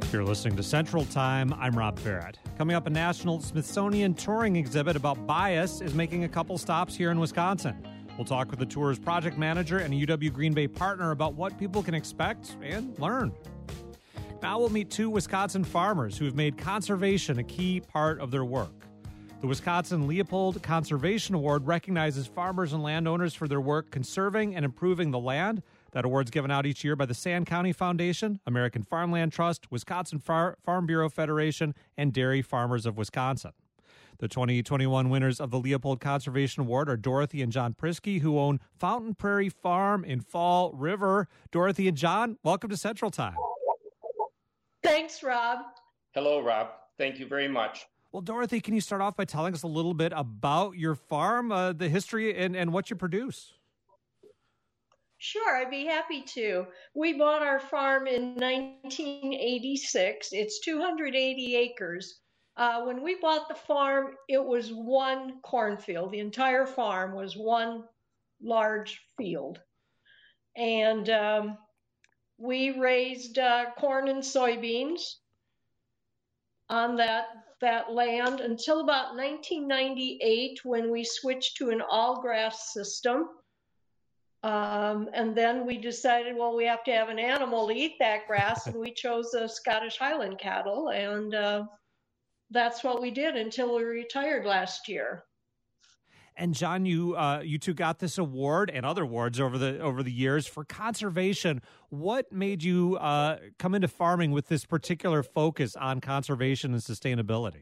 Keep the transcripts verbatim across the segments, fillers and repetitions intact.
You're listening to Central Time. I'm Rob Barrett. Coming up, a National Smithsonian touring exhibit about bias is making a couple stops here in Wisconsin. We'll talk with the tour's project manager and a U W Green Bay partner about what people can expect and learn. Now we'll meet two Wisconsin farmers who have made conservation a key part of their work. The Wisconsin Leopold Conservation Award recognizes farmers and landowners for their work conserving and improving the land. That award's given out each year by the Sand County Foundation, American Farmland Trust, Wisconsin Far- Farm Bureau Federation, and Dairy Farmers of Wisconsin. The twenty twenty-one winners of the Leopold Conservation Award are Dorothy and John Prisky, who own Fountain Prairie Farm in Fall River. Dorothy and John, welcome to Central Time. Thanks, Rob. Hello, Rob. Thank you very much. Well, Dorothy, can you start off by telling us a little bit about your farm, uh, the history, and, and what you produce? Sure, I'd be happy to. We bought our farm in nineteen eighty-six. It's two hundred eighty acres. Uh, when we bought the farm, it was one cornfield. The entire farm was one large field. And um, we raised uh, corn and soybeans on that, that land until about nineteen ninety-eight, when we switched to an all-grass system. Um, and then we decided, well, we have to have an animal to eat that grass, and we chose the Scottish Highland cattle, and uh, that's what we did until we retired last year. And John, you uh, you two got this award and other awards over the over the years for conservation. What made you uh, come into farming with this particular focus on conservation and sustainability?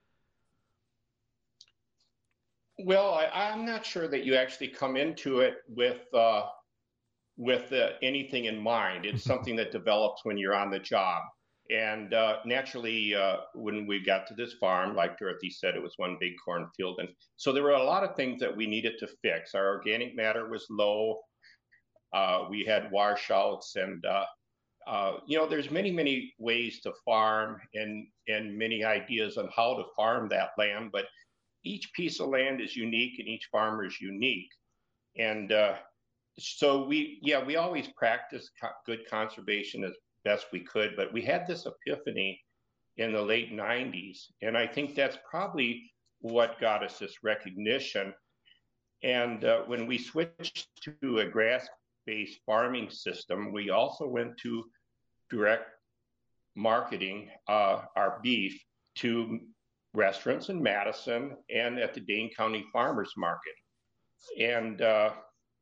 Well, I, I'm not sure that you actually come into it with uh, with uh, anything in mind. It's something that develops when you're on the job. And uh, naturally, uh, when we got to this farm, like Dorothy said, it was one big cornfield. And so there were a lot of things that we needed to fix. Our organic matter was low. Uh, we had washouts, and uh, uh, you know, there's many, many ways to farm, and and many ideas on how to farm that land. But each piece of land is unique, and each farmer is unique. And uh, so we, yeah, we always practiced co- good conservation as best we could, but we had this epiphany in the late nineties. And I think that's probably what got us this recognition. And uh, when we switched to a grass-based farming system, we also went to direct marketing uh, our beef to restaurants in Madison and at the Dane County Farmers Market. And uh,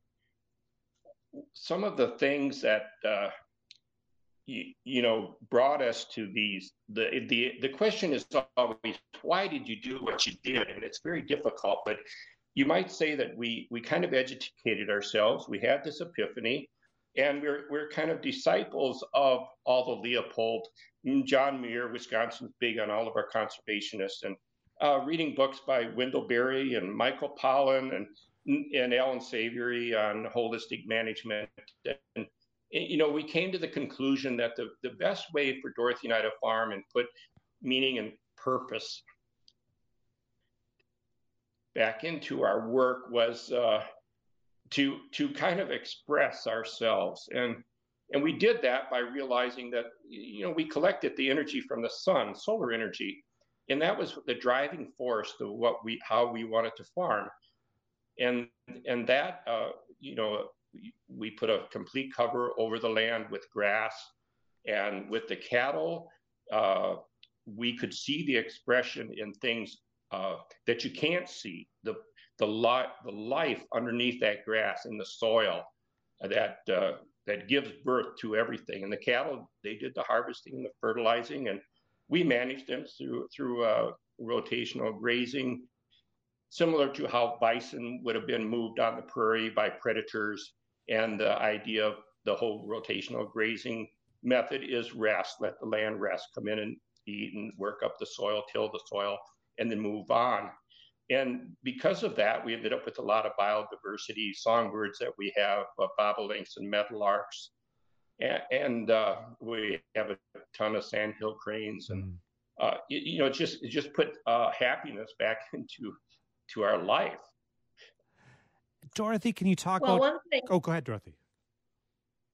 some of the things that, uh, you, you know, brought us to these, the, the, the question is always, why did you do what you did? And it's very difficult, but you might say that we, we kind of educated ourselves. We had this epiphany, and we're, we're kind of disciples of all the Leopold. John Muir, Wisconsin's big on all of our conservationists, and uh, reading books by Wendell Berry and Michael Pollan and and Alan Savory on holistic management. And, you know, we came to the conclusion that the, the best way for Dorothy and I to farm and put meaning and purpose back into our work was uh, to to kind of express ourselves. And And we did that by realizing that, you know, we collected the energy from the sun, solar energy, and that was the driving force to what we, how we wanted to farm. And and that, uh, you know, we put a complete cover over the land with grass, and with the cattle, uh, we could see the expression in things uh, that you can't see, the the, li- the life underneath that grass in the soil that. Uh, that gives birth to everything. And the cattle, they did the harvesting and the fertilizing, and we managed them through through uh, rotational grazing, similar to how bison would have been moved on the prairie by predators. And the idea of the whole rotational grazing method is rest, let the land rest, come in and eat and work up the soil, till the soil, and then move on. And because of that, we ended up with a lot of biodiversity, songbirds that we have, uh, bobolinks and meadowlarks. And, and uh, we have a ton of sandhill cranes. And, uh, you, you know, just just put uh, happiness back into to our life. Dorothy, can you talk well, about... One thing, oh, go ahead, Dorothy.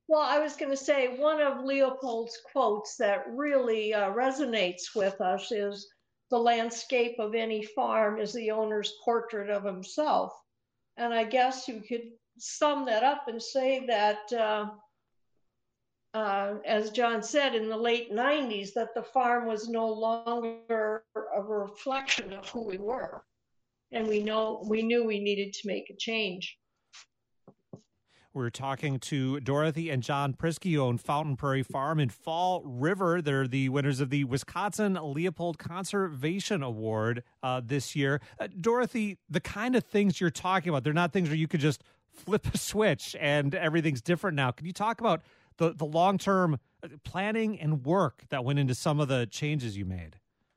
Well, I was going to say one of Leopold's quotes that really uh, resonates with us is the landscape of any farm is the owner's portrait of himself. And I guess you could sum that up and say that, uh, uh, as John said, in the late nineties, that the farm was no longer a reflection of who we were. And we know we knew we needed to make a change. We're talking to Dorothy and John Prisky, who own Fountain Prairie Farm in Fall River. They're the winners of the Wisconsin Leopold Conservation Award uh, this year. Uh, Dorothy, the kind of things you're talking about, they're not things where you could just flip a switch and everything's different now. Can you talk about the, the long-term planning and work that went into some of the changes you made?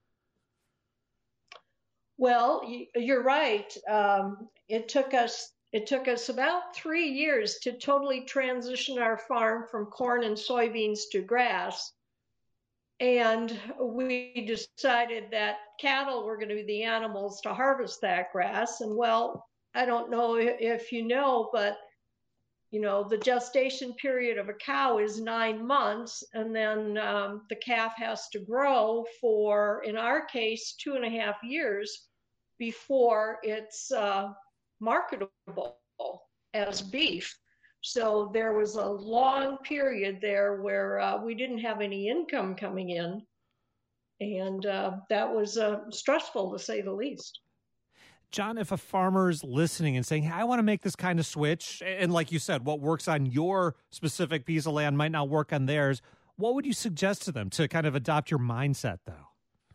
Well, you're right. Um, it took us It took us about three years to totally transition our farm from corn and soybeans to grass. And we decided that cattle were going to be the animals to harvest that grass. And well, I don't know if you know, but you know, the gestation period of a cow is nine months, and then um, the calf has to grow for, in our case, two and a half years before it's uh, marketable as beef. So there was a long period there where uh, we didn't have any income coming in. And uh, that was uh, stressful, to say the least. John, if a farmer's listening and saying, hey, I want to make this kind of switch, and like you said, what works on your specific piece of land might not work on theirs, what would you suggest to them to kind of adopt your mindset, though?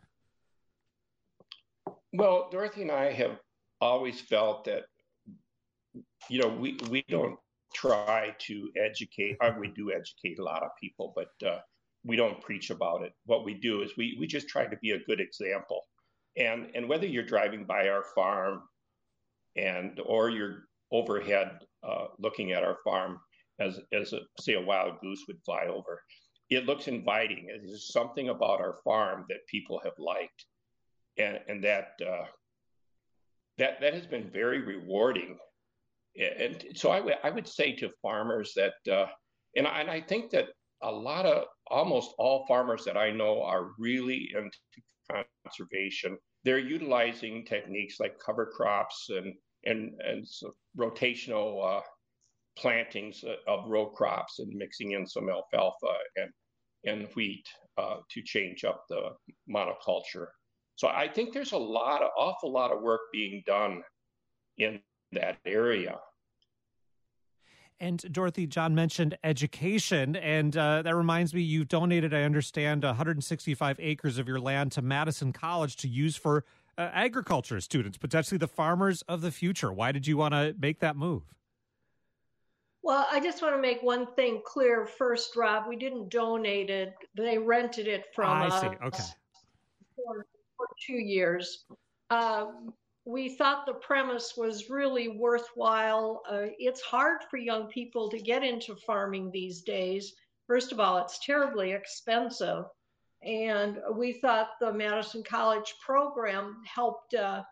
Well, Dorothy and I have always felt that, you know, we, we don't try to educate, or we do educate a lot of people, but uh, we don't preach about it. What we do is we, we just try to be a good example. And and whether you're driving by our farm and or you're overhead uh, looking at our farm as, as a, say, a wild goose would fly over, it looks inviting. There's something about our farm that people have liked. And, and that, uh, that, that has been very rewarding. And so I, w- I would say to farmers that, uh, and, I, and I think that a lot of, almost all farmers that I know are really into conservation. They're utilizing techniques like cover crops and, and, and so rotational uh, plantings of row crops and mixing in some alfalfa and, and wheat uh, to change up the monoculture. So I think there's a lot of, awful lot of work being done in that area. And Dorothy, John mentioned education, and uh, that reminds me, you've donated, I understand, one hundred sixty-five acres of your land to Madison College to use for uh, agriculture students, potentially the farmers of the future. Why did you want to make that move? Well, I just want to make one thing clear first, Rob. We didn't donate it. They rented it from I us see. Okay. For, for two years. Um, we thought the premise was really worthwhile. Uh, it's hard for young people to get into farming these days. First of all, it's terribly expensive. And we thought the Madison College program helped uh,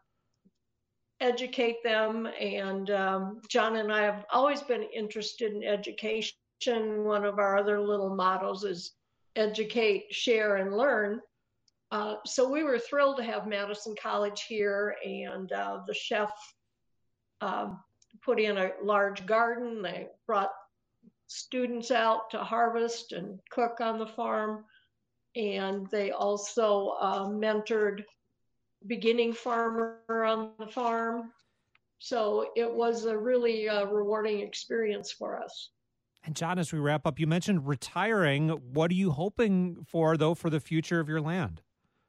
educate them. And um, John and I have always been interested in education. One of our other little mottos is educate, share, and learn. Uh, so we were thrilled to have Madison College here, and uh, the chef um, put in a large garden. They brought students out to harvest and cook on the farm, and they also uh, mentored beginning farmer on the farm. So it was a really uh, rewarding experience for us. And John, as we wrap up, you mentioned retiring. What are you hoping for, though, for the future of your land?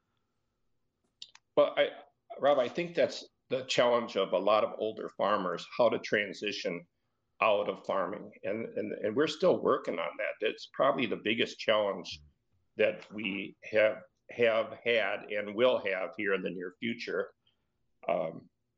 Well, I, Rob, I think that's the challenge of a lot of older farmers, how to transition out of farming. And, and, and we're still working on that. It's probably the biggest challenge that we have, have had and will have here in the near future. Um,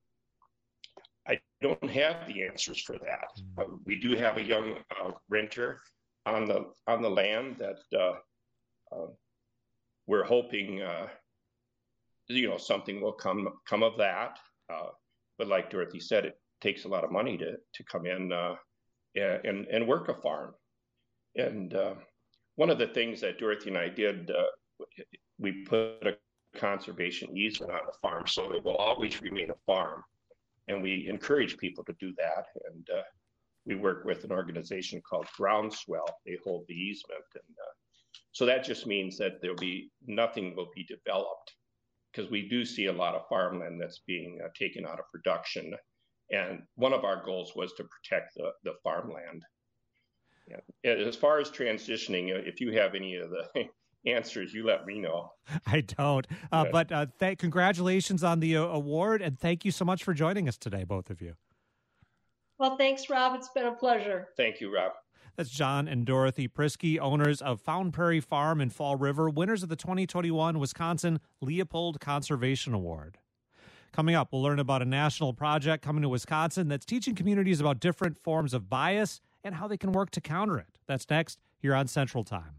I don't have the answers for that. Uh, we do have a young uh, renter on the, on the land that uh, uh, we're hoping uh, you know, something will come come of that. Uh, but like Dorothy said, it takes a lot of money to to come in uh, and and work a farm. and uh, one of the things that Dorothy and I did, uh, we put a conservation easement on the farm, so it will always remain a farm. And we encourage people to do that. And uh, we work with an organization called Groundswell. They hold the easement. And uh, so that just means that there'll be, nothing will be developed, because we do see a lot of farmland that's being uh, taken out of production. And one of our goals was to protect the, the farmland. Yeah. As far as transitioning, if you have any of the answers, you let me know. I don't. Uh, yeah. But uh, th- congratulations on the uh, award, and thank you so much for joining us today, both of you. Well, thanks, Rob. It's been a pleasure. Thank you, Rob. That's John and Dorothy Prisky, owners of Fountain Prairie Farm in Fall River, winners of the twenty twenty-one Wisconsin Leopold Conservation Award. Coming up, we'll learn about a national project coming to Wisconsin that's teaching communities about different forms of bias and how they can work to counter it. That's next here on Central Time.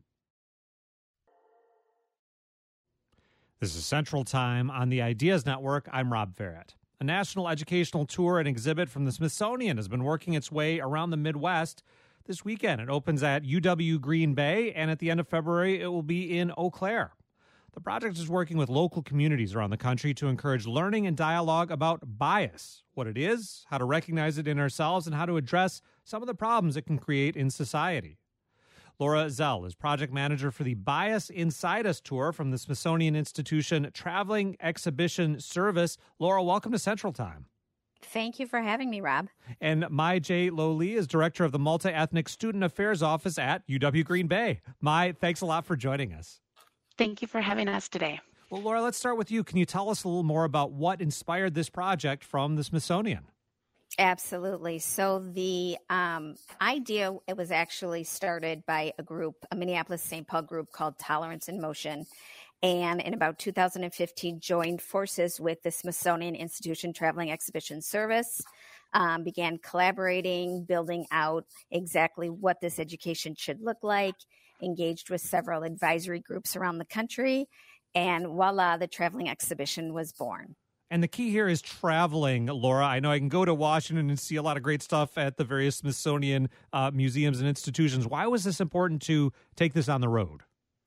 This is Central Time on the Ideas Network. I'm Rob Barrett. A national educational tour and exhibit from the Smithsonian has been working its way around the Midwest. This weekend, it opens at U W Green Bay, and at the end of February, it will be in Eau Claire. The project is working with local communities around the country to encourage learning and dialogue about bias, what it is, how to recognize it in ourselves, and how to address some of the problems it can create in society. Laura Zell is project manager for the Bias Inside Us tour from the Smithsonian Institution Traveling Exhibition Service. Laura, welcome to Central Time. Thank you for having me, Rob. And Mai J. Lo-Lee is director of the Multi-Ethnic Student Affairs Office at U W Green Bay. Mai, thanks a lot for joining us. Thank you for having us today. Well, Laura, let's start with you. Can you tell us a little more about what inspired this project from the Smithsonian? Absolutely. So the um, idea, it was actually started by a group, a Minneapolis Saint Paul group called Tolerance in Motion. And in about two thousand fifteen, joined forces with the Smithsonian Institution Traveling Exhibition Service, um, began collaborating, building out exactly what this education should look like, engaged with several advisory groups around the country, and voila, the traveling exhibition was born. And the key here is traveling, Laura. I know I can go to Washington and see a lot of great stuff at the various Smithsonian uh, museums and institutions. Why was this important to take this on the road?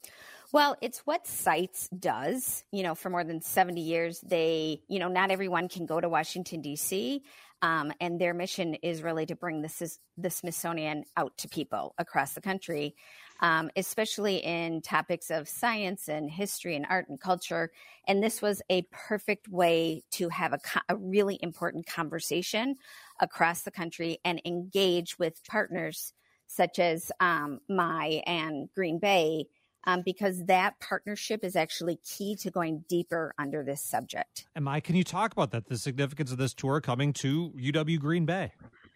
Well, it's what SITES does. You know, for more than seventy years, they, you know, not everyone can go to Washington, D C, um, and their mission is really to bring this, the Smithsonian out to people across the country, um, especially in topics of science and history and art and culture. And this was a perfect way to have a, a really important conversation across the country and engage with partners such as um, M I and Green Bay, Um, because that partnership is actually key to going deeper under this subject. And Mike, can you talk about that, the significance of this tour coming to U W Green Bay?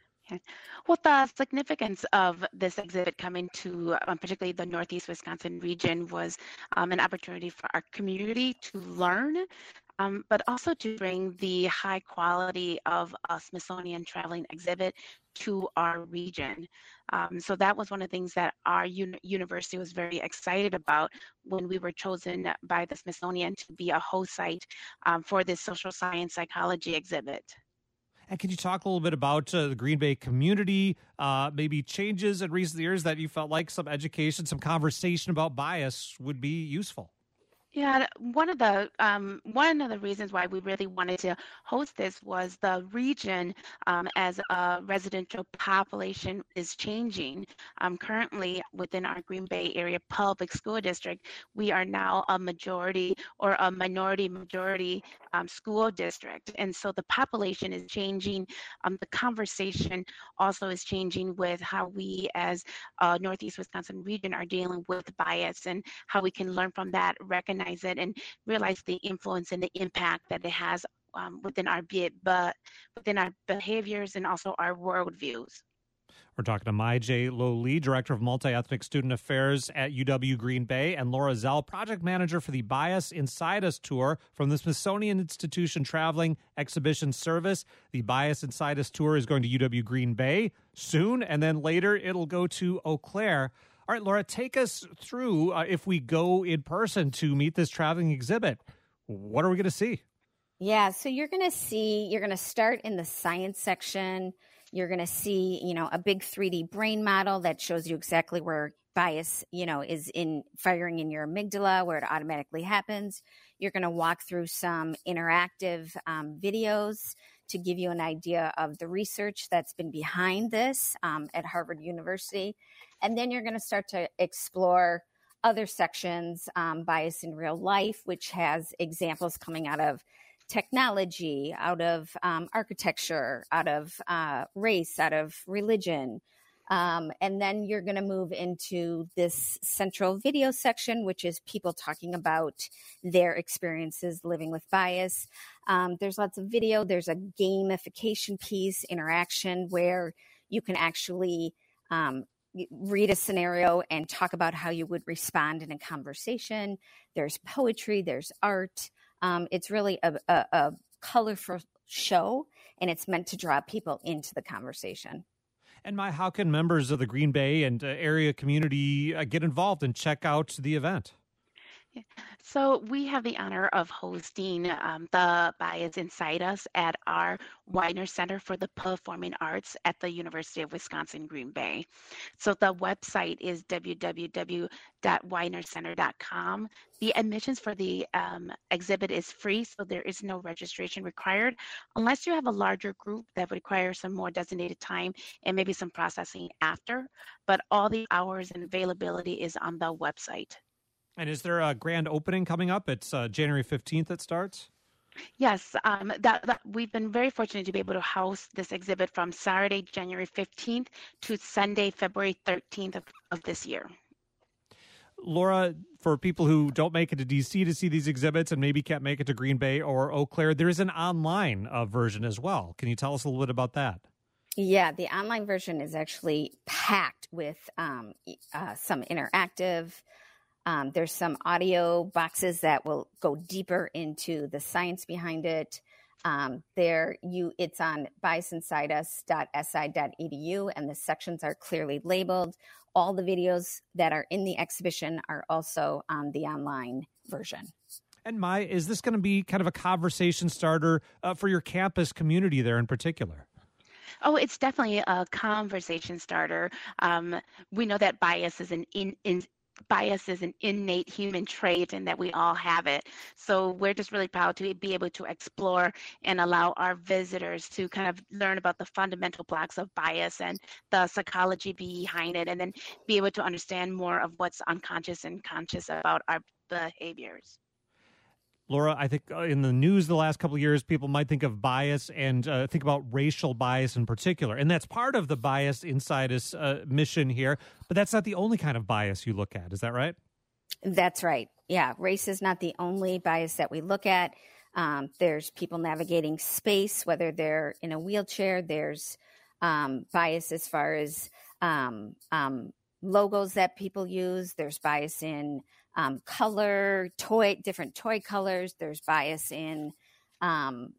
Well, the significance of this exhibit coming to um, particularly the Northeast Wisconsin region was um, an opportunity for our community to learn, um, but also to bring the high quality of a Smithsonian traveling exhibit to our region. Um, so that was one of the things that our uni- university was very excited about when we were chosen by the Smithsonian to be a host site um, for this social science psychology exhibit. And can you talk a little bit about uh, the Green Bay community, uh, maybe changes in recent years that you felt like some education, some conversation about bias would be useful? Yeah, one of the um, one of the reasons why we really wanted to host this was the region um, as a residential population is changing. Um, currently, within our Green Bay area public school district, we are now a majority or a minority majority um, school district, and so the population is changing. Um, the conversation also is changing with how we, as a Northeast Wisconsin region, are dealing with bias and how we can learn from that, recognize it, and realize the influence and the impact that it has um, within our but within our behaviors and also our worldviews. We're talking to Mai J. Lo-Lee, Director of Multi-Ethnic Student Affairs at U W Green Bay, and Laura Zell, Project Manager for the Bias Inside Us tour from the Smithsonian Institution Traveling Exhibition Service. The Bias Inside Us tour is going to U W Green Bay soon, and then later it'll go to Eau Claire. All right, Laura, take us through, uh, if we go in person to meet this traveling exhibit, what are we going to see? Yeah, so you're going to see, you're going to start in the science section. You're going to see, you know, a big three D brain model that shows you exactly where bias, you know, is in firing in your amygdala where it automatically happens. You're going to walk through some interactive um, videos to give you an idea of the research that's been behind this um, at Harvard University. And then you're going to start to explore other sections, um, bias in real life, which has examples coming out of technology, out of um, architecture, out of uh, race, out of religion. Um, and then you're going to move into this central video section, which is people talking about their experiences living with bias. Um, there's lots of video. There's a gamification piece, interaction, where you can actually um, read a scenario and talk about how you would respond in a conversation. There's poetry, there's art. Um, it's really a, a, a colorful show, and it's meant to draw people into the conversation. And Mai, how can members of the Green Bay and uh, area community uh, get involved and check out the event? So we have the honor of hosting um, the Bias Inside Us at our Weiner Center for the Performing Arts at the University of Wisconsin-Green Bay. So the website is w w w dot weiner center dot com. The admissions for the um, exhibit is free, so there is no registration required, unless you have a larger group that would require some more designated time and maybe some processing after. But all the hours and availability is on the website. And is there a grand opening coming up? It's uh, January fifteenth it starts? Yes, um, that, that we've been very fortunate to be able to host this exhibit from Saturday, January fifteenth to Sunday, February thirteenth of, of this year. Laura, for people who don't make it to D C to see these exhibits and maybe can't make it to Green Bay or Eau Claire, there is an online uh, version as well. Can you tell us a little bit about that? Yeah, the online version is actually packed with um, uh, some interactive. Um, there's some audio boxes that will go deeper into the science behind it. Um, there, you it's on bias inside us dot s i dot e d u, and the sections are clearly labeled. All the videos that are in the exhibition are also on the online version. And Mai, is this going to be kind of a conversation starter uh, for your campus community there in particular? Oh, it's definitely a conversation starter. Um, we know that bias is an in, in bias is an innate human trait and that we all have it. So we're just really proud to be able to explore and allow our visitors to kind of learn about the fundamental blocks of bias and the psychology behind it, and then be able to understand more of what's unconscious and conscious about our behaviors. Laura, I think in the news the last couple of years, people might think of bias and uh, think about racial bias in particular. And that's part of the Bias Inside Us uh, mission here. But that's not the only kind of bias you look at. Is that right? That's right. Yeah, race is not the only bias that we look at. Um, there's people navigating space, whether they're in a wheelchair. There's um, bias as far as um, um, logos that people use. There's bias in Um, color, toy, different toy colors. There's bias in um,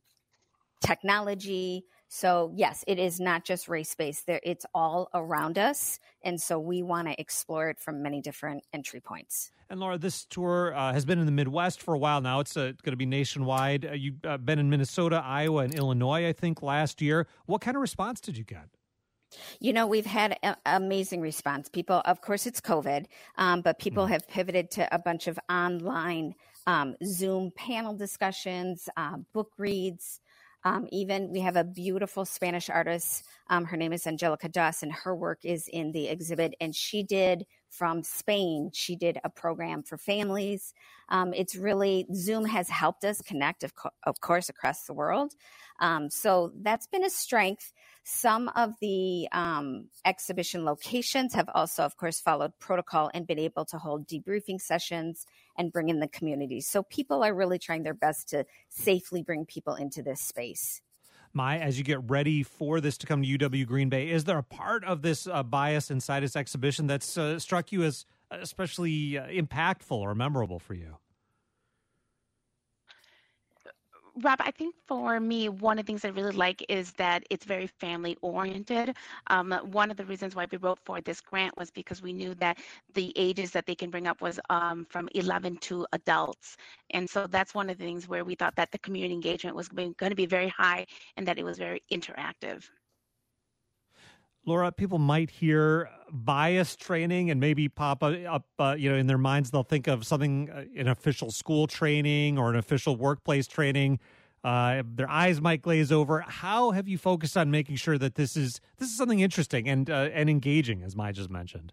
technology. So yes, it is not just race-based. There, it's all around us. And so we want to explore it from many different entry points. And Laura, this tour uh, has been in the Midwest for a while now. It's uh, going to be nationwide. Uh, you've uh, been in Minnesota, Iowa, and Illinois, I think, last year. What kind of response did you get? You know, we've had a- amazing response. People, of course, it's COVID, um, but people have pivoted to a bunch of online um, Zoom panel discussions, uh, book reads. Um, even we have a beautiful Spanish artist. Um, her name is Angelica Doss, and her work is in the exhibit. And she did from Spain. She did a program for families. Um, it's really, Zoom has helped us connect, of, co- of course, across the world. Um, so that's been a strength. Some of the um, exhibition locations have also, of course, followed protocol and been able to hold debriefing sessions and bring in the community. So people are really trying their best to safely bring people into this space. Mai, as you get ready for this to come to U W Green Bay, is there a part of this uh, Bias Inside Us exhibition that's uh, struck you as especially uh, impactful or memorable for you? Rob, I think for me, one of the things I really like is that it's very family oriented. Um, one of the reasons why we wrote for this grant was because we knew that the ages that they can bring up was um, from eleven to adults. And so that's one of the things where we thought that the community engagement was going to be very high and that it was very interactive. Laura, people might hear bias training and maybe pop up, uh, you know, in their minds. They'll think of something, uh, an official school training or an official workplace training. Uh, their eyes might glaze over. How have you focused on making sure that this is this is something interesting and uh, and engaging, as Mai just mentioned?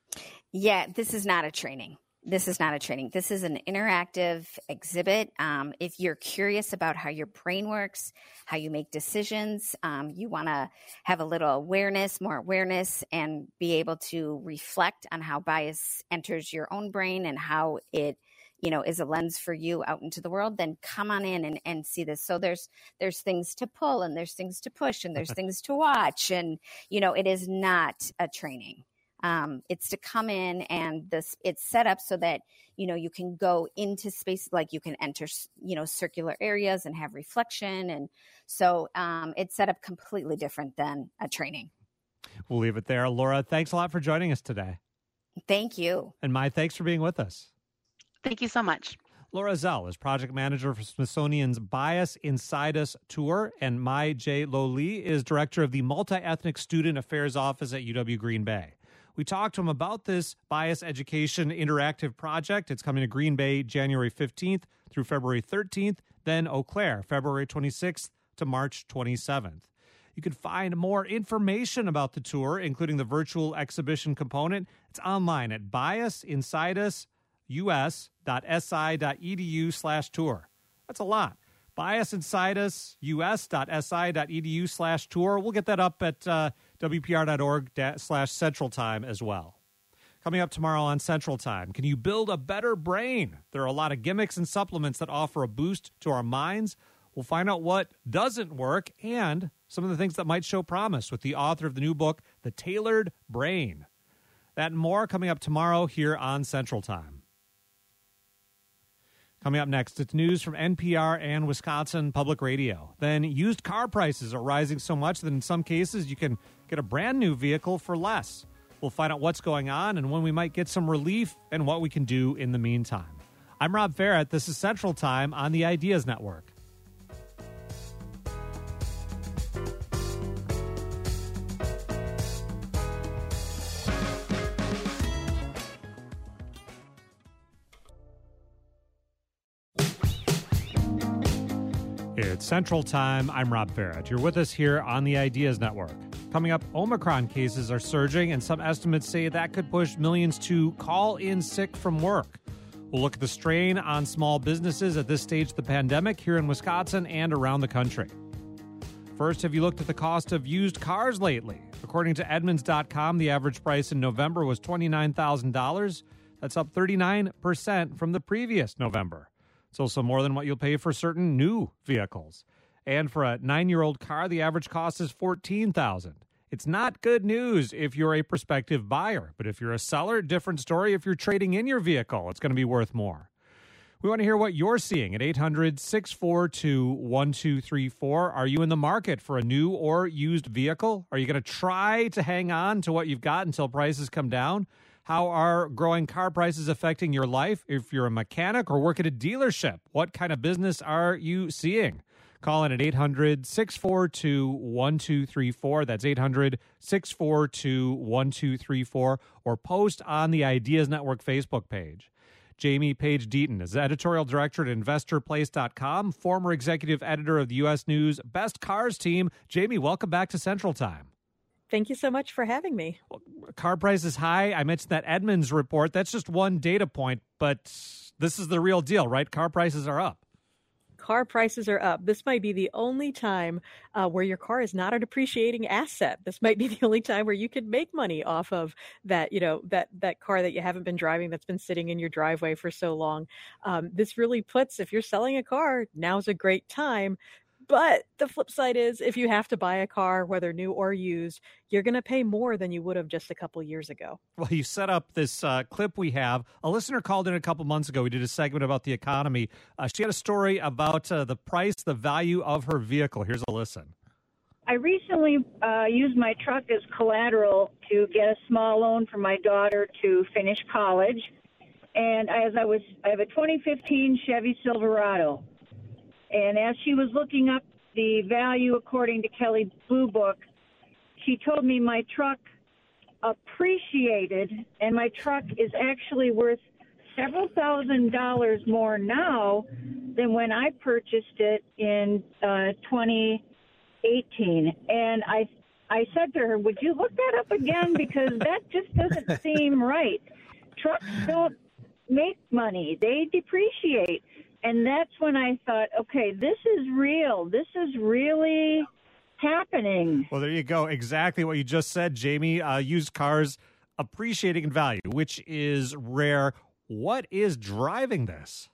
Yeah, this is not a training. This is not a training. This is an interactive exhibit. Um, if you're curious about how your brain works, how you make decisions, um, you want to have a little awareness, more awareness, and be able to reflect on how bias enters your own brain and how it, you know, is a lens for you out into the world, then come on in and, and see this. So there's there's things to pull and there's things to push and there's things to watch. And, you know, it is not a training. Um, it's to come in and this it's set up so that, you know, you can go into space, like you can enter, you know, circular areas and have reflection. And so um, it's set up completely different than a training. We'll leave it there. Laura, thanks a lot for joining us today. Thank you. And Mai, thanks for being with us. Thank you so much. Laura Zell is project manager for Smithsonian's Bias Inside Us tour, and Mai J. Lo Lee is director of the Multi-Ethnic Student Affairs Office at U W Green Bay. We talked to him about this Bias Education Interactive Project. It's coming to Green Bay January fifteenth through February thirteenth, then Eau Claire, February twenty-sixth to March twenty-seventh. You can find more information about the tour, including the virtual exhibition component. It's online at biasinsideus U S dot S I dot E D U slash tour. That's a lot. biasinsideus U S dot S I dot E D U slash tour. We'll get that up at uh, W P R dot org slash Central Time as well. Coming up tomorrow on Central Time, can you build a better brain? There are a lot of gimmicks and supplements that offer a boost to our minds. We'll find out what doesn't work and some of the things that might show promise with the author of the new book, The Tailored Brain. That and more coming up tomorrow here on Central Time. Coming up next, it's news from N P R and Wisconsin Public Radio. Then used car prices are rising so much that in some cases you can get a brand new vehicle for less. We'll find out what's going on and when we might get some relief and what we can do in the meantime. I'm Rob Ferrett. This is Central Time on the Ideas Network. It's Central Time. I'm Rob Ferrett. You're with us here on the Ideas Network. Coming up, Omicron cases are surging, and some estimates say that could push millions to call in sick from work. We'll look at the strain on small businesses at this stage of the pandemic here in Wisconsin and around the country. First, have you looked at the cost of used cars lately? According to Edmunds dot com, the average price in November was twenty-nine thousand dollars. That's up thirty-nine percent from the previous November. It's also more than what you'll pay for certain new vehicles. And for a nine-year-old car, the average cost is fourteen thousand dollars. It's not good news if you're a prospective buyer, but if you're a seller, different story. If you're trading in your vehicle, it's going to be worth more. We want to hear what you're seeing at eight hundred, six four two, one two three four. Are you in the market for a new or used vehicle? Are you going to try to hang on to what you've got until prices come down? How are growing car prices affecting your life? If you're a mechanic or work at a dealership, what kind of business are you seeing? Call in at eight hundred, six four two, one two three four. That's eight hundred, six four two, one two three four. Or post on the Ideas Network Facebook page. Jamie Page Deaton is editorial director at investor place dot com, former executive editor of the U S News Best Cars team. Jamie, welcome back to Central Time. Thank you so much for having me. Well, car prices high. I mentioned that Edmunds report. That's just one data point, but this is the real deal, right? Car prices are up. Car prices are up. This might be the only time uh, where your car is not a depreciating asset. This might be the only time where you can make money off of that, you know, that that car that you haven't been driving that's been sitting in your driveway for so long. Um, this really puts, if you're selling a car, now's a great time. But the flip side is if you have to buy a car, whether new or used, you're going to pay more than you would have just a couple of years ago. Well, you set up this uh, clip we have. A listener called in a couple months ago. We did a segment about the economy. Uh, she had a story about uh, the price, the value of her vehicle. Here's a listen. I recently uh, used my truck as collateral to get a small loan for my daughter to finish college. And as I was, I have a twenty fifteen Chevy Silverado. And as she was looking up the value according to Kelley Blue Book, she told me my truck appreciated, and my truck is actually worth several thousand dollars more now than when I purchased it in uh, twenty eighteen. And I, I said to her, would you look that up again? Because that just doesn't seem right. Trucks don't make money. They depreciate. And that's when I thought, okay, this is real. This is really happening. Well, there you go. Exactly what you just said, Jamie. Uh, used cars appreciating in value, which is rare. What is driving this?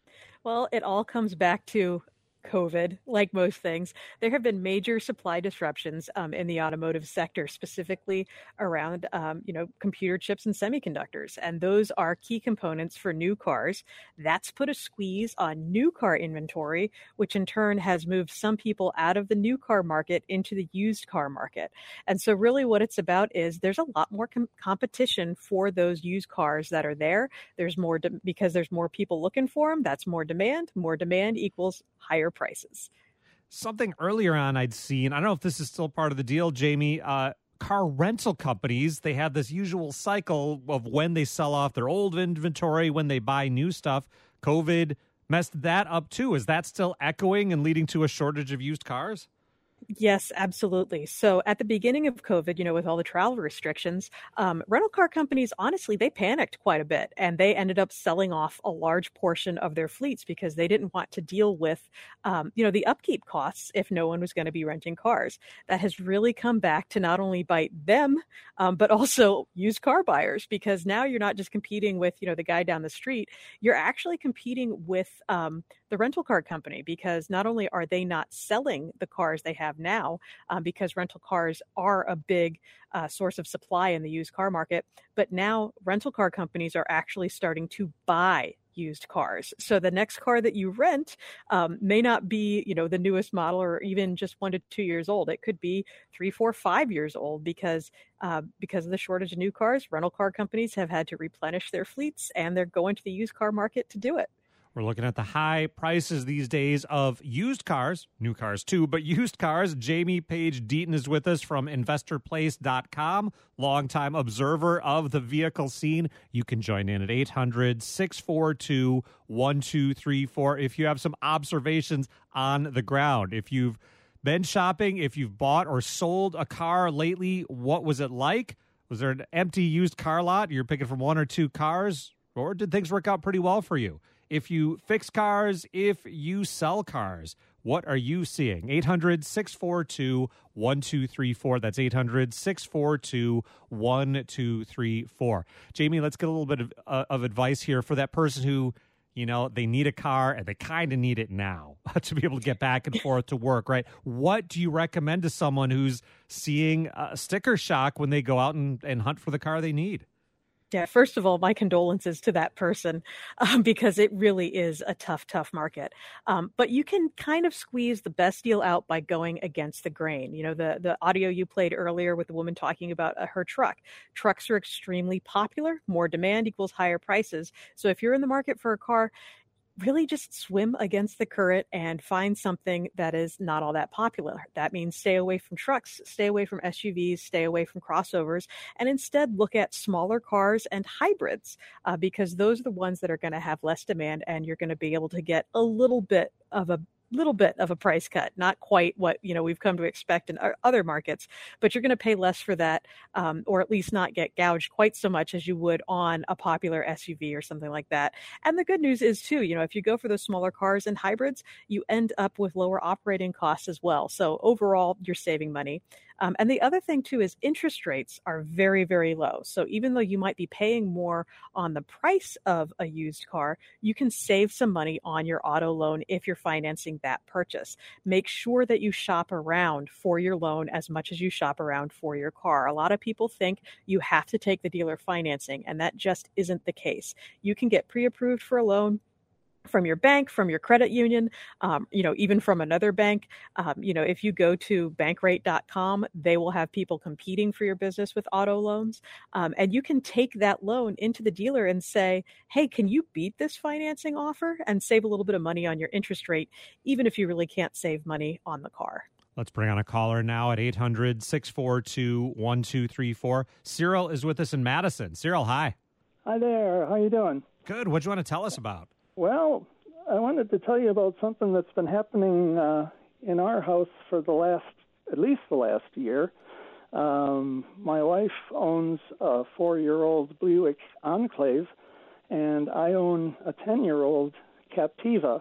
Well, it all comes back to COVID, like most things. There have been major supply disruptions um, in the automotive sector, specifically around, um, you know, computer chips and semiconductors. And those are key components for new cars. That's put a squeeze on new car inventory, which in turn has moved some people out of the new car market into the used car market. And so really what it's about is there's a lot more com- competition for those used cars that are there. There's more de- because there's more people looking for them. That's more demand. More demand equals higher prices. Something earlier on I'd seen, I don't know if this is still part of the deal, Jamie, uh, car rental companies, they have this usual cycle of when they sell off their old inventory, when they buy new stuff. COVID messed that up too. Is that still echoing and leading to a shortage of used cars? Yes, absolutely. So at the beginning of COVID, you know, with all the travel restrictions, um, rental car companies, honestly, they panicked quite a bit, and they ended up selling off a large portion of their fleets because they didn't want to deal with, um, you know, the upkeep costs if no one was going to be renting cars. That has really come back to not only bite them, um, but also used car buyers, because now you're not just competing with, you know, the guy down the street, you're actually competing with um, the rental car company, because not only are they not selling the cars they have now, um, because rental cars are a big uh, source of supply in the used car market, but now rental car companies are actually starting to buy used cars. So the next car that you rent um, may not be, you know, the newest model or even just one to two years old. It could be three, four, five years old because uh, because of the shortage of new cars. Rental car companies have had to replenish their fleets, and they're going to the used car market to do it. We're looking at the high prices these days of used cars, new cars too, but used cars. Jamie Page Deaton is with us from investor place dot com, longtime observer of the vehicle scene. You can join in at eight hundred, six four two, one two three four if you have some observations on the ground. If you've been shopping, if you've bought or sold a car lately, what was it like? Was there an empty used car lot? You're picking from one or two cars, or did things work out pretty well for you? If you fix cars, if you sell cars, what are you seeing? eight hundred, six four two, one two three four. That's eight hundred, six four two, one two three four. Jamie, let's get a little bit of, uh, of advice here for that person who, you know, they need a car and they kind of need it now to be able to get back and forth to work, right? What do you recommend to someone who's seeing a sticker shock when they go out and, and hunt for the car they need? Yeah, first of all, my condolences to that person um, because it really is a tough, tough market. Um, but you can kind of squeeze the best deal out by going against the grain. You know, the, the audio you played earlier with the woman talking about uh, her truck. Trucks are extremely popular. More demand equals higher prices. So if you're in the market for a car, really just swim against the current and find something that is not all that popular. That means stay away from trucks, stay away from S U Vs, stay away from crossovers, and instead look at smaller cars and hybrids uh, because those are the ones that are going to have less demand, and you're going to be able to get a little bit of a little bit of a price cut, not quite what, you know, we've come to expect in other markets, but you're going to pay less for that, um, or at least not get gouged quite so much as you would on a popular S U V or something like that. And the good news is too, you know, if you go for those smaller cars and hybrids, you end up with lower operating costs as well. So overall, you're saving money. Um, and the other thing too is interest rates are very, very low. So even though you might be paying more on the price of a used car, you can save some money on your auto loan if you're financing that purchase. Make sure that you shop around for your loan as much as you shop around for your car. A lot of people think you have to take the dealer financing, and that just isn't the case. You can get pre-approved for a loan from your bank, from your credit union, um, you know, even from another bank. Um, you know, if you go to bankrate dot com, they will have people competing for your business with auto loans. Um, and you can take that loan into the dealer and say, hey, can you beat this financing offer and save a little bit of money on your interest rate, even if you really can't save money on the car? Let's bring on a caller now at eight hundred, six four two, one two three four. Cyril is with us in Madison. Cyril, hi. Hi there. How you doing? Good. What do you want to tell us about? Well, I wanted to tell you about something that's been happening uh, in our house for the last, at least the last year. Um, my wife owns a four-year-old Buick Enclave, and I own a ten-year-old Captiva.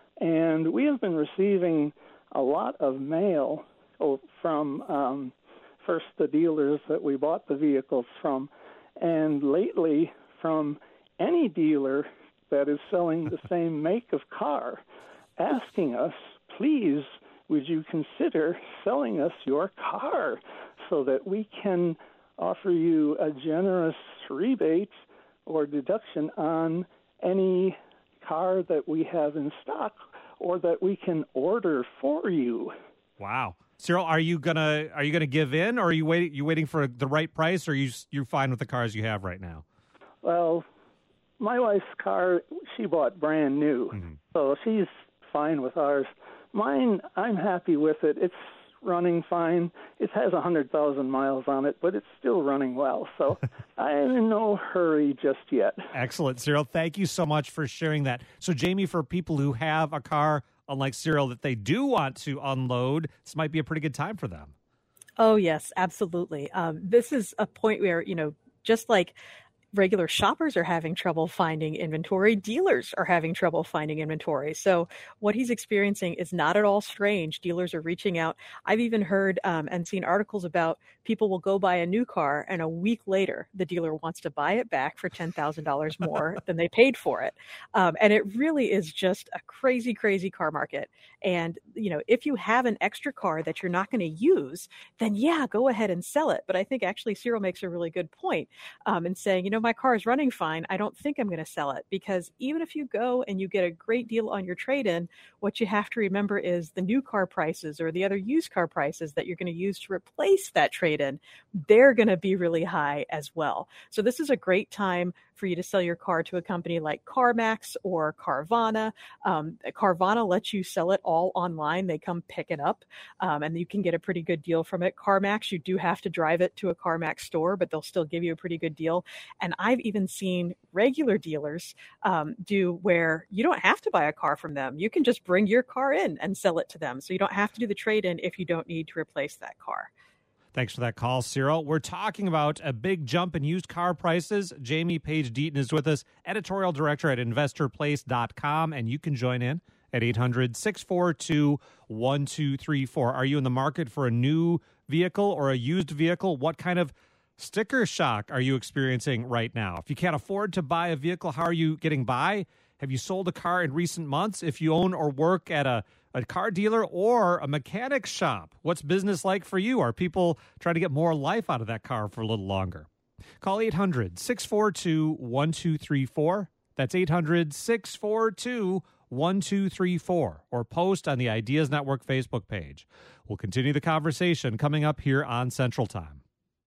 And we have been receiving a lot of mail from um, first the dealers that we bought the vehicles from, and lately from any dealer that is selling the same make of car, asking us, please, would you consider selling us your car so that we can offer you a generous rebate or deduction on any car that we have in stock or that we can order for you. Wow. Cyril, are you gonna are you gonna give in, or are you waiting you waiting for the right price, or are you you're fine with the cars you have right now? Well, my wife's car she bought brand new, mm-hmm. so she's fine with ours. Mine, I'm happy with it. It's running fine. It has one hundred thousand miles on it, but it's still running well. So I'm in no hurry just yet. Excellent, Cyril. Thank you so much for sharing that. So, Jamie, for people who have a car, unlike Cyril, that they do want to unload, this might be a pretty good time for them. Oh, yes, absolutely. Um, this is a point where, you know, just like regular shoppers are having trouble finding inventory, dealers are having trouble finding inventory. So what he's experiencing is not at all strange. Dealers are reaching out. I've even heard um, and seen articles about people will go buy a new car, and a week later, the dealer wants to buy it back for ten thousand dollars more than they paid for it. Um, and it really is just a crazy, crazy car market. And, you know, if you have an extra car that you're not going to use, then yeah, go ahead and sell it. But I think actually Cyril makes a really good point um, in saying, you know, my car is running fine. I don't think I'm going to sell it, because even if you go and you get a great deal on your trade-in, what you have to remember is the new car prices or the other used car prices that you're going to use to replace that trade-in, they're going to be really high as well. So this is a great time for you to sell your car to a company like CarMax or Carvana. Um, Carvana lets you sell it all online. They come pick it up, um, and you can get a pretty good deal from it. CarMax, you do have to drive it to a CarMax store, but they'll still give you a pretty good deal. And I've even seen regular dealers um, do where you don't have to buy a car from them. You can just bring your car in and sell it to them. So you don't have to do the trade-in if you don't need to replace that car. Thanks for that call, Cyril. We're talking about a big jump in used car prices. Jamie Page Deaton is with us, editorial director at investor place dot com, and you can join in at eight hundred, six four two, one two three four. Are you in the market for a new vehicle or a used vehicle? What kind of sticker shock are you experiencing right now? If you can't afford to buy a vehicle, how are you getting by? Have you sold a car in recent months? If you own or work at a a car dealer or a mechanic shop, what's business like for you? Are people trying to get more life out of that car for a little longer? Call eight hundred, six four two, one two three four. That's eight hundred, six four two, one two three four. Or post on the Ideas Network Facebook page. We'll continue the conversation coming up here on Central Time.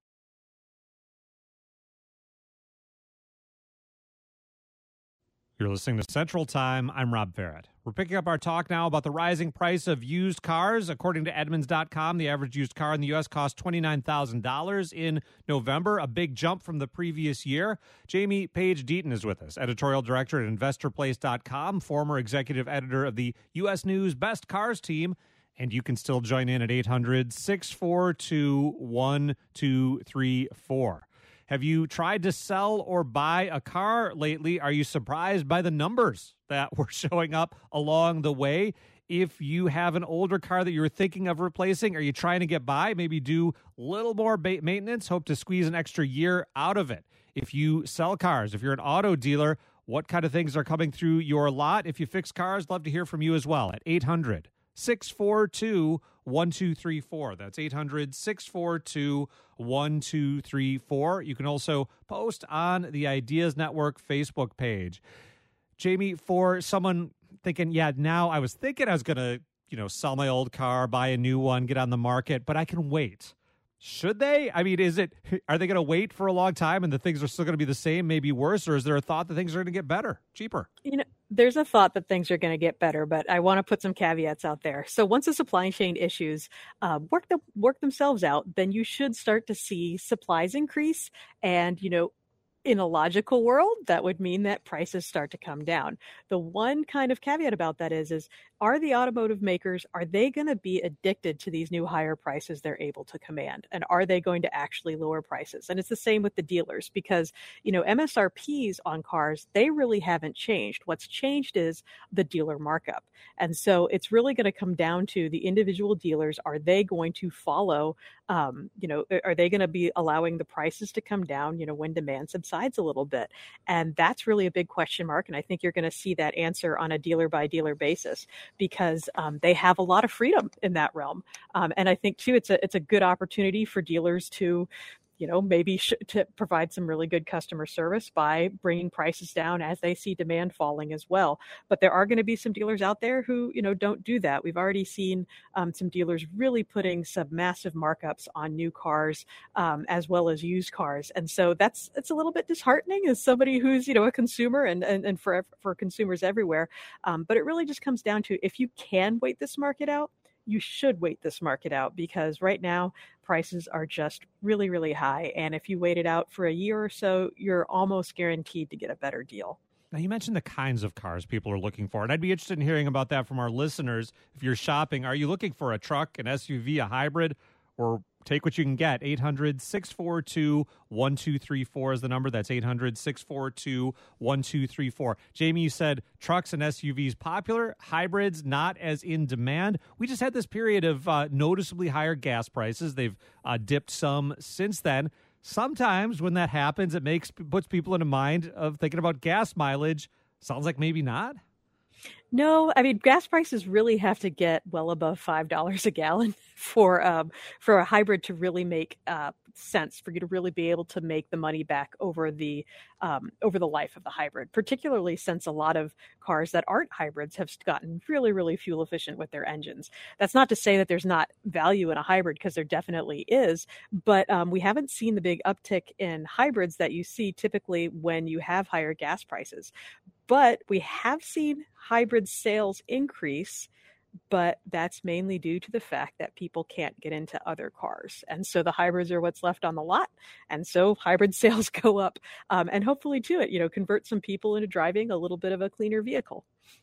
You're listening to Central Time. I'm Rob Barrett. We're picking up our talk now about the rising price of used cars. According to Edmunds dot com, the average used car in the U S cost twenty-nine thousand dollars in November, a big jump from the previous year. Jamie Page Deaton is with us, editorial director at investor place dot com, former executive editor of the U S News Best Cars team. And you can still join in at eight hundred, six four two, one two three four. Have you tried to sell or buy a car lately? Are you surprised by the numbers that were showing up along the way? If you have an older car that you're thinking of replacing, are you trying to get by? Maybe do a little more maintenance, hope to squeeze an extra year out of it. If you sell cars, if you're an auto dealer, what kind of things are coming through your lot? If you fix cars, love to hear from you as well at eight hundred, six four two, one two three four. That's eight hundred, six four two, one two three four. You can also post on the Ideas Network Facebook page. Jamie, for someone thinking, yeah, now I was thinking I was going to, you know, sell my old car, buy a new one, get on the market, but I can wait. Should they? I mean, is it, are they going to wait for a long time and the things are still going to be the same, maybe worse, or is there a thought that things are going to get better, cheaper? You know, there's a thought that things are going to get better, but I want to put some caveats out there. So once the supply chain issues uh, work the, work themselves out, then you should start to see supplies increase. And, you know, in a logical world, that would mean that prices start to come down. The one kind of caveat about that is, is are the automotive makers, are they going to be addicted to these new higher prices they're able to command? And are they going to actually lower prices? And it's the same with the dealers because, you know, M S R Ps on cars, they really haven't changed. What's changed is the dealer markup. And so it's really going to come down to the individual dealers. Are they going to follow, um, you know, are they going to be allowing the prices to come down, you know, when demand subsides a little bit? And that's really a big question mark. And I think you're going to see that answer on a dealer by dealer basis, because um, they have a lot of freedom in that realm. Um, and I think, too, it's a it's a good opportunity for dealers to, you know, maybe sh- to provide some really good customer service by bringing prices down as they see demand falling as well. But there are going to be some dealers out there who, you know, don't do that. We've already seen um, some dealers really putting some massive markups on new cars um, as well as used cars. And so that's, it's a little bit disheartening as somebody who's, you know, a consumer and, and, and for, for consumers everywhere. Um, but it really just comes down to, if you can wait this market out, you should wait this market out, because right now prices are just really, really high. And if you wait it out for a year or so, you're almost guaranteed to get a better deal. Now, you mentioned the kinds of cars people are looking for, and I'd be interested in hearing about that from our listeners. If you're shopping, are you looking for a truck, an S U V, a hybrid, or take what you can get? eight hundred, six four two, one two three four is the number. That's eight hundred, six four two, one two three four. Jamie, you said trucks and S U Vs popular, hybrids not as in demand. We just had this period of uh, noticeably higher gas prices. They've uh, dipped some since then. Sometimes when that happens, it makes puts people in a mind of thinking about gas mileage. Sounds like maybe not. No, I mean, gas prices really have to get well above five dollars a gallon for um, for a hybrid to really make uh, sense, for you to really be able to make the money back over the um, over the life of the hybrid, particularly since a lot of cars that aren't hybrids have gotten really, really fuel efficient with their engines. That's not to say that there's not value in a hybrid, because there definitely is, but um, we haven't seen the big uptick in hybrids that you see typically when you have higher gas prices. But we have seen hybrid sales increase, but that's mainly due to the fact that people can't get into other cars. And so the hybrids are what's left on the lot. And so hybrid sales go up um, and hopefully to it, you know, convert some people into driving a little bit of a cleaner vehicle.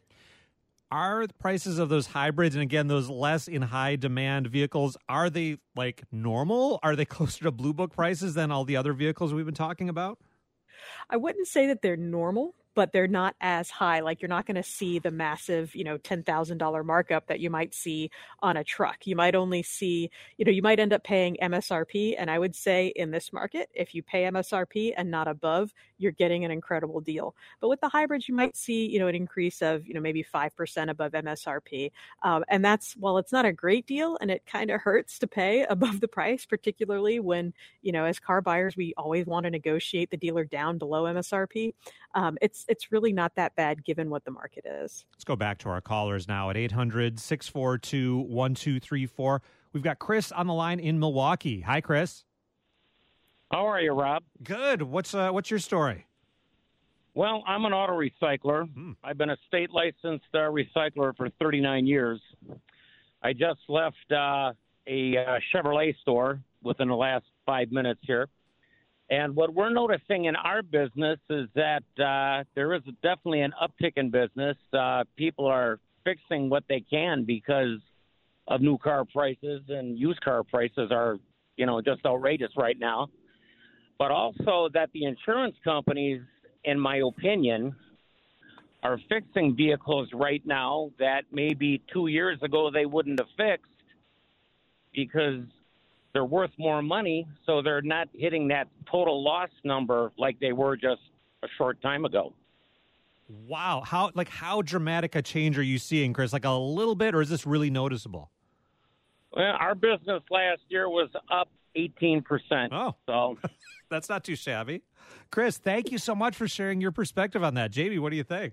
Are the prices of those hybrids, and again, those less in high demand vehicles, are they like normal? Are they closer to Blue Book prices than all the other vehicles we've been talking about? I wouldn't say that they're normal, but they're not as high. Like, you're not going to see the massive, you know, ten thousand dollars markup that you might see on a truck. You might only see, you know, you might end up paying M S R P. And I would say in this market, if you pay M S R P and not above, you're getting an incredible deal. But with the hybrids, you might see, you know, an increase of, you know, maybe five percent above M S R P. Um, and that's, while it's not a great deal and it kind of hurts to pay above the price, particularly when, you know, as car buyers, we always want to negotiate the dealer down below M S R P. Um, it's it's really not that bad given what the market is. Let's go back to our callers now at eight hundred, six four two, one two three four. We've got Chris on the line in Milwaukee. Hi, Chris. How are you, Rob? Good. What's uh, what's your story? Well, I'm an auto recycler. Hmm. I've been a state licensed uh, recycler for thirty-nine years. I just left uh, a uh, Chevrolet store within the last five minutes here. And what we're noticing in our business is that uh, there is definitely an uptick in business. Uh, people are fixing what they can because of new car prices, and used car prices are, you know, just outrageous right now. But also that the insurance companies, in my opinion, are fixing vehicles right now that maybe two years ago they wouldn't have fixed because they're worth more money, so they're not hitting that total loss number like they were just a short time ago. Wow. How like how dramatic a change are you seeing, Chris? Like a little bit, or is this really noticeable? Well, our business last year was up eighteen percent. Oh, so that's not too shabby. Chris, thank you so much for sharing your perspective on that. Jamie, what do you think?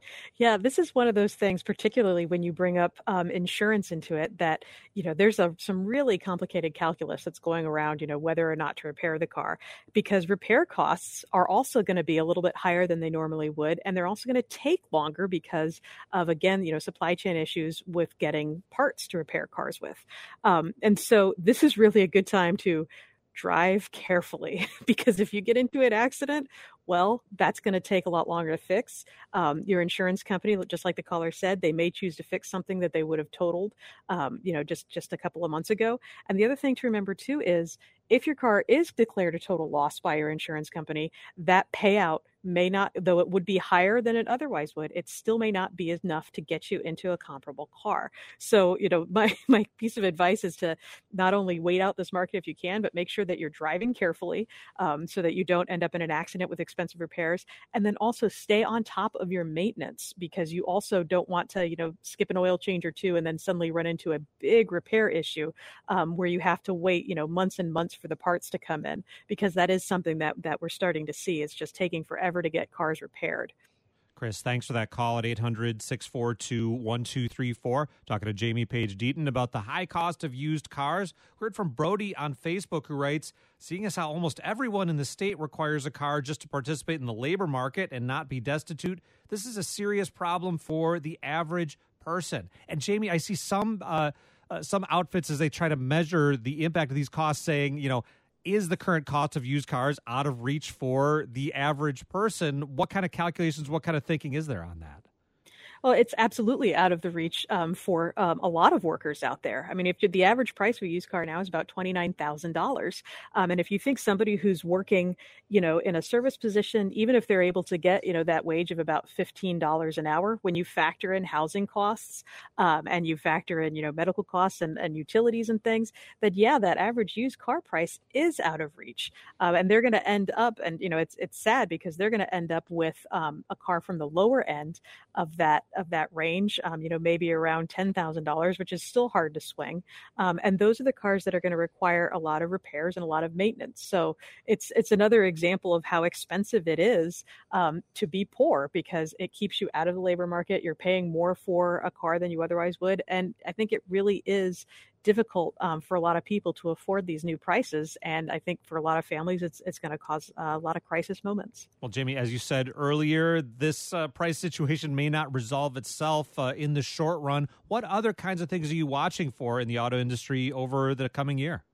Yeah, this is one of those things, particularly when you bring up um, insurance into it, that, you know, there's a, some really complicated calculus that's going around, you know, whether or not to repair the car, because repair costs are also going to be a little bit higher than they normally would. And they're also going to take longer because of, again, you know, supply chain issues with getting parts to repair cars with. Um, and so this is really a good time to drive carefully, because if you get into an accident, well, that's going to take a lot longer to fix. Um, your insurance company, just like the caller said, they may choose to fix something that they would have totaled, um, you know, just, just a couple of months ago. And the other thing to remember too is if your car is declared a total loss by your insurance company, that payout may not, though it would be higher than it otherwise would, it still may not be enough to get you into a comparable car. So, you know, my, my piece of advice is to not only wait out this market if you can, but make sure that you're driving carefully um, so that you don't end up in an accident with expensive repairs. And then also stay on top of your maintenance, because you also don't want to, you know, skip an oil change or two and then suddenly run into a big repair issue um, where you have to wait, you know, months and months for the parts to come in, because that is something that, that we're starting to see. It's just taking forever to get cars repaired. Chris, thanks for that call at eight hundred, six four two, one two three four. Talking to Jamie Page Deaton about the high cost of used cars. We heard from Brody on Facebook, who writes, seeing as how almost everyone in the state requires a car just to participate in the labor market and not be destitute, this is a serious problem for the average person. And Jamie, I see some uh, uh, some outfits as they try to measure the impact of these costs saying, you know, is the current cost of used cars out of reach for the average person? What kind of calculations, what kind of thinking is there on that? Well, it's absolutely out of the reach um, for um, a lot of workers out there. I mean, if the average price of a used car now is about twenty-nine thousand dollars. Um, and if you think somebody who's working, you know, in a service position, even if they're able to get, you know, that wage of about fifteen dollars an hour, when you factor in housing costs um, and you factor in, you know, medical costs and, and utilities and things, that, yeah, that average used car price is out of reach. Um, and they're going to end up, and, you know, it's, it's sad because they're going to end up with um, a car from the lower end of that of that range, um, you know, maybe around ten thousand dollars, which is still hard to swing. Um, and those are the cars that are going to require a lot of repairs and a lot of maintenance. So it's it's another example of how expensive it is um, to be poor, because it keeps you out of the labor market. You're paying more for a car than you otherwise would. And I think it really is difficult um, for a lot of people to afford these new prices. And I think for a lot of families, it's it's going to cause a lot of crisis moments. Well, Jamie, as you said earlier, this uh, price situation may not resolve itself uh, in the short run. What other kinds of things are you watching for in the auto industry over the coming year?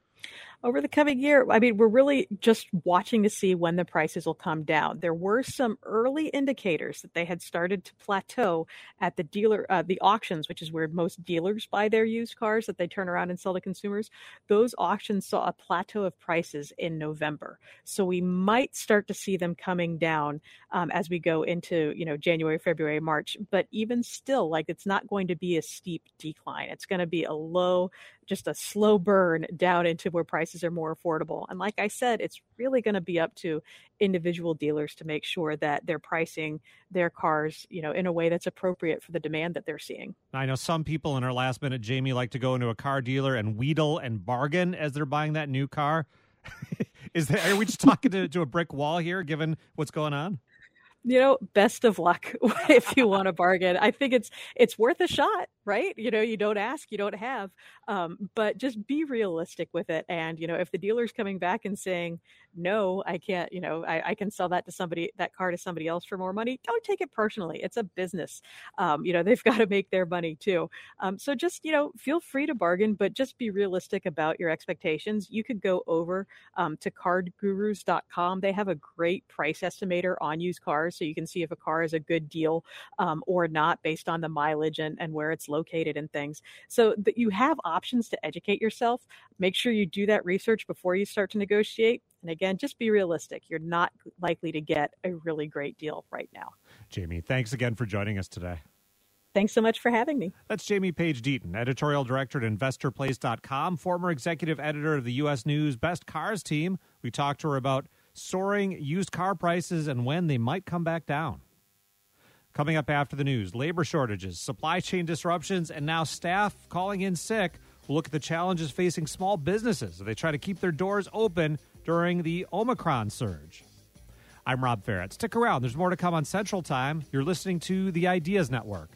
Over the coming year, I mean, we're really just watching to see when the prices will come down. There were some early indicators that they had started to plateau at the dealer, uh, the auctions, which is where most dealers buy their used cars that they turn around and sell to consumers. Those auctions saw a plateau of prices in November. So we might start to see them coming down um, as we go into, you know, January, February, March. But even still, like, it's not going to be a steep decline. It's going to be a low, just a slow burn down into where prices are more affordable. And like I said, it's really going to be up to individual dealers to make sure that they're pricing their cars, you know, in a way that's appropriate for the demand that they're seeing. I know some people in our last minute, Jamie, like to go into a car dealer and wheedle and bargain as they're buying that new car. Is that, are we just talking to, to a brick wall here, given what's going on? You know, best of luck if you want to bargain. I think it's it's worth a shot, right? You know, you don't ask, you don't have, um, but just be realistic with it. And, you know, if the dealer's coming back and saying, no, I can't, you know, I, I can sell that to somebody, that car to somebody else for more money, don't take it personally. It's a business. Um, you know, they've got to make their money too. Um, so just, you know, feel free to bargain, but just be realistic about your expectations. You could go over um, to card gurus dot com. They have a great price estimator on used cars, so you can see if a car is a good deal um, or not based on the mileage and, and where it's located and things. So that you have options to educate yourself. Make sure you do that research before you start to negotiate. And again, just be realistic. You're not likely to get a really great deal right now. Jamie, thanks again for joining us today. Thanks so much for having me. That's Jamie Page Deaton, editorial director at investor place dot com, former executive editor of the U S News Best Cars team. We talked to her about soaring used car prices and when they might come back down. Coming up after the news, labor shortages, supply chain disruptions, and now staff calling in sick. We'll look at the challenges facing small businesses as they try to keep their doors open during the Omicron surge. I'm Rob Ferret. Stick around. There's more to come on Central Time. You're listening to the Ideas Network.